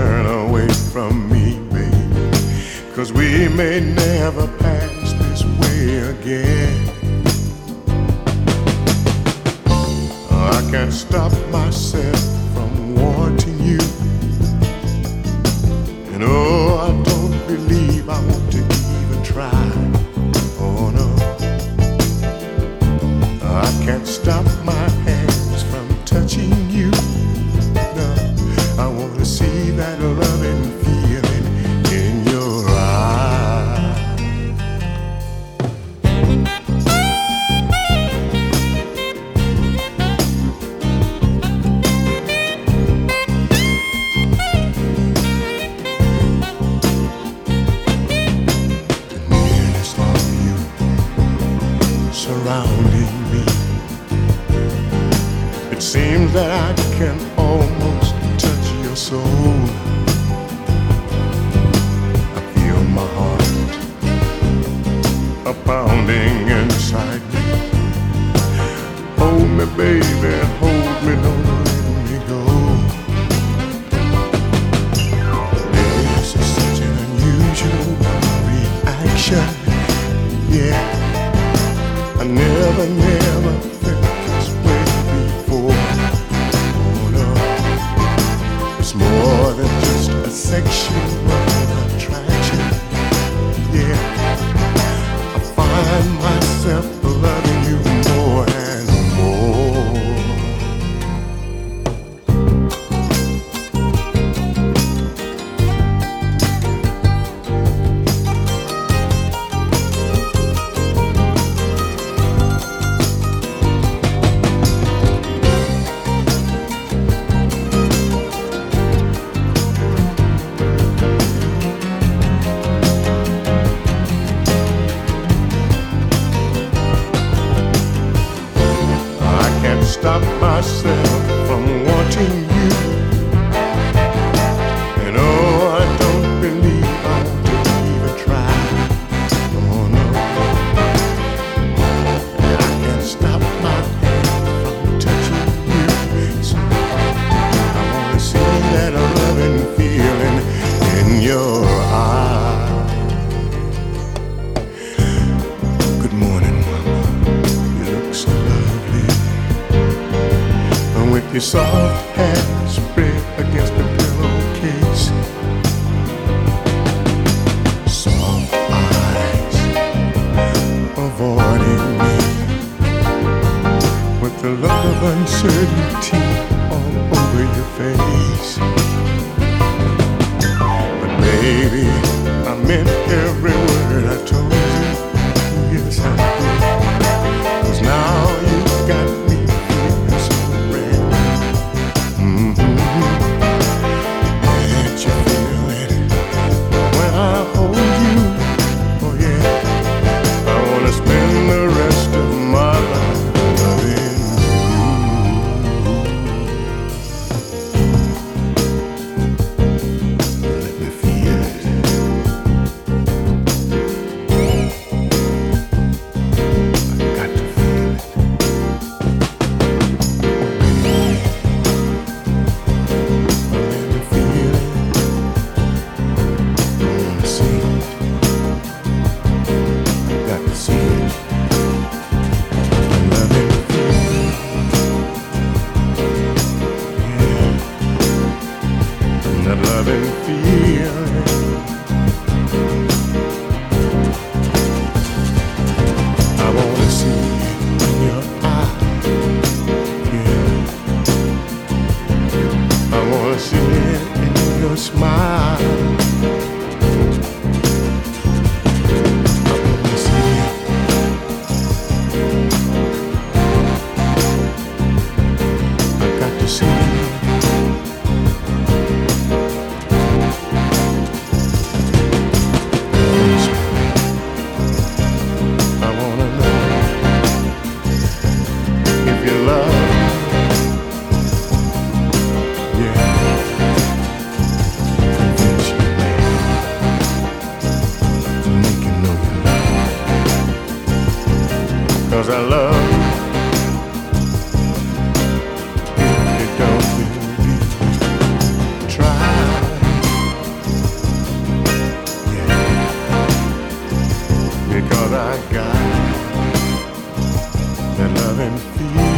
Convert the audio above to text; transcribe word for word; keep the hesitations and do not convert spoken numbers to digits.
turn away from me, baby, 'cause we may never pass this way again. I can't stop myself from wanting you, and oh, I don't believe I want to even try. Oh no, I can't stop my hands from touching you. No, I want to see that loving feeling in your eyes. Surrounding me, it seems that I can almost touch your soul. I feel my heart a pounding inside me. Hold me, baby, hold me, don't let me go. This is such an unusual reaction, yeah. I never, never felt this way before. Oh no, it's more than just a sexual attraction. Yeah, I find myself loving you more and more. Stop myself from wanting you, and oh, I don't believe I want to even try. Oh no, I can't stop my hand from touching you. So I want to see that loving feeling in your eyes. Good morning, mama. You look so lovely, with your soft hands spread against the pillowcase. Soft eyes avoiding me, with the look of uncertainty all over your face. But baby, I meant every word I told you. Yes, I did. 'Cause now you've got me feeling so red. Mm-hmm. Can't you feel it when I hold you? Oh yeah, I wanna spend the rest of my life loving you. Let me feel it. I got to feel it. Let me feel it. I wanna see it. I got to see it. Let me feel it. Yeah. That loving feeling. I wanna see it in your eyes. Yeah. I wanna see it in your smile. I wanna see it. I got to see it. I wanna know if you love me. Yeah. Eventually, make you know you love me. 'Cause I love you. If you don't believe, try. that loving feeling.